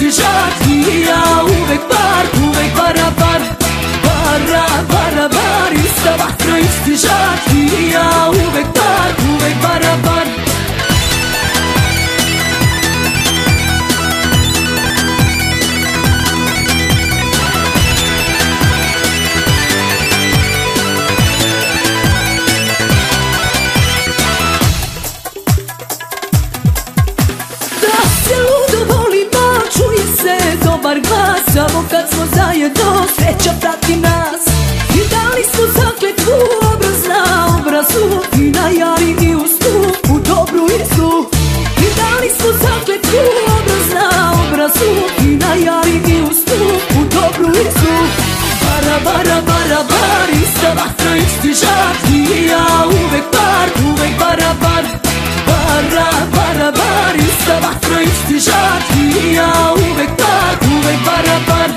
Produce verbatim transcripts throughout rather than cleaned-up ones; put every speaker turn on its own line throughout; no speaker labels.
isti žar i ja uvek par, uvek barabar. Bara, bara, bar, ista vatra, isti žar i ja uvek par, uvek barabar. Dobar glas, samo kad smo zajedno, sreća prati nas. I dali smo zakletvu obraz na obrazu, i na jari i u snu, u dobru i zlu. I dali smo zakletvu obraz na obrazu, i na jari i u snu, u dobru i zlu. Bara, bara, bara, bar, ista vatra, isti žar i ja uvek par, uvek barabar. Bara, bara, bar, ista vatra, isti žar i ja uvek par, uvek barabar.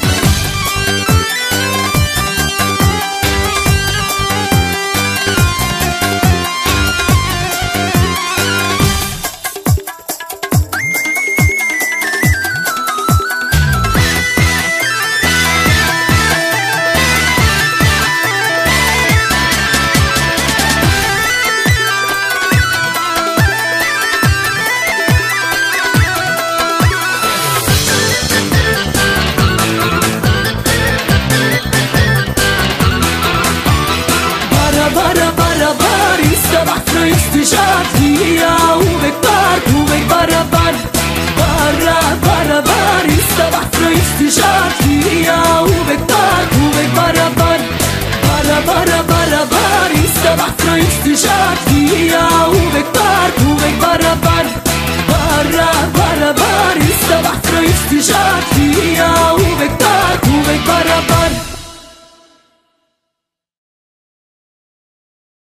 Bara, bara, bar, ista vatra, isti žar i ja uvek par, uvek barabar. Bara, bara, bar, ista vatra, isti žar i ja uvek par, uvek barabar. Bara, bara, bara, bar, ista vatra, isti žar i ja uvek par, uvek barabar. Bara, bara, bar, ista vatra, isti žar i ja uvek par, uvek barabar.